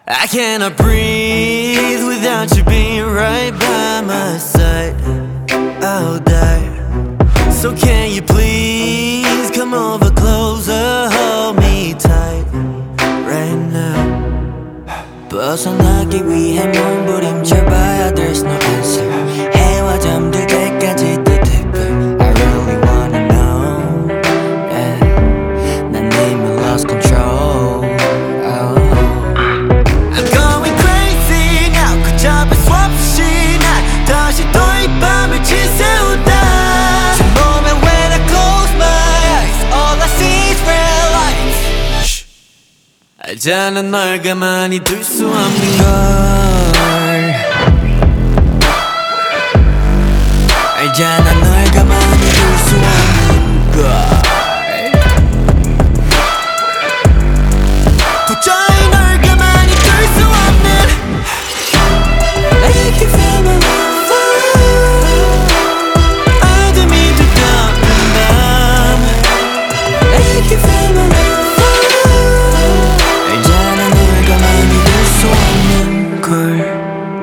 I cannot breathe without you being right by my side. I'll die. So can you please come over closer, hold me tight right now. 벗어나기 위해 몸부림쳐봐야 there's no answer. 해와 잠들 때까지 더 deeper. I really wanna know, yeah. 난 이미 lost control. Oh. I'm going crazy now. 걷잡을 수 없이 난 다시 또 이 밤을 지새우다. 제 몸에 when I close my eyes, all I see is red lights. 알잖아 널 가만히 둘 수 없는 걸. 알잖아 널 가만히 둘 수 없는 걸. 도저히 널 가만히 둘 수 없는. I can feel my love. 어둠이 두꺼운 밤. I can feel my love. 알잖아 널 가만히 둘 수 없는 걸.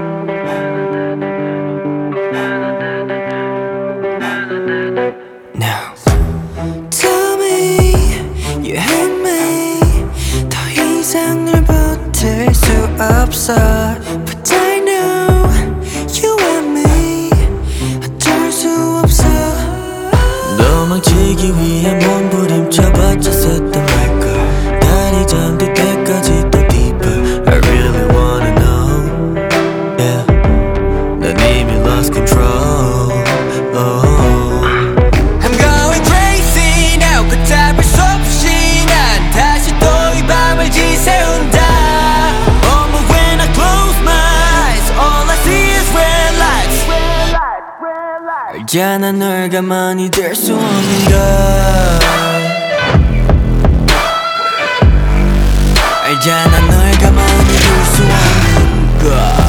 Now tell me you hate me. 더 이상 널 버틸 수 없어. But I know you want me. 어쩔 수 없어. 도망치기 위해 몸부림쳐봤자 샜단 말걸. 달이 잠들 때까지 더 deeper. I really wanna know, yeah. 난 이미 lost control. Oh. I'm going crazy now. 걷잡을 수 없이 난 다시 또 이 밤을 지새운다. Oh, but when I close my eyes, all I see is red lights. 알잖아 널 가만히 둘 수 없는 걸. 알잖아 널 가만히 둘 수 없는 걸.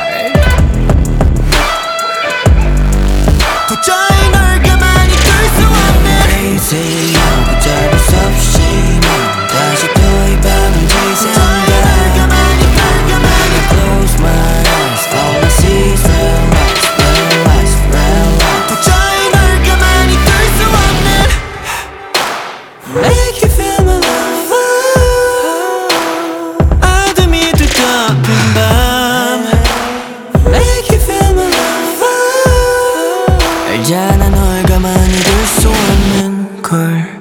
도저히 널 가만히 둘 수 없는. Crazy now. 걷잡을 수 없이 난 다시 또 이 밤을 지새운다. When I close my eyes, all I see is red lights, red lights, red lights. 도저히 널 가만히 둘 수 없는. Make you feel my love. 어둠이 두꺼운 밤. Make you feel my love. 알잖아 널 가만히 둘 수 없는 걸.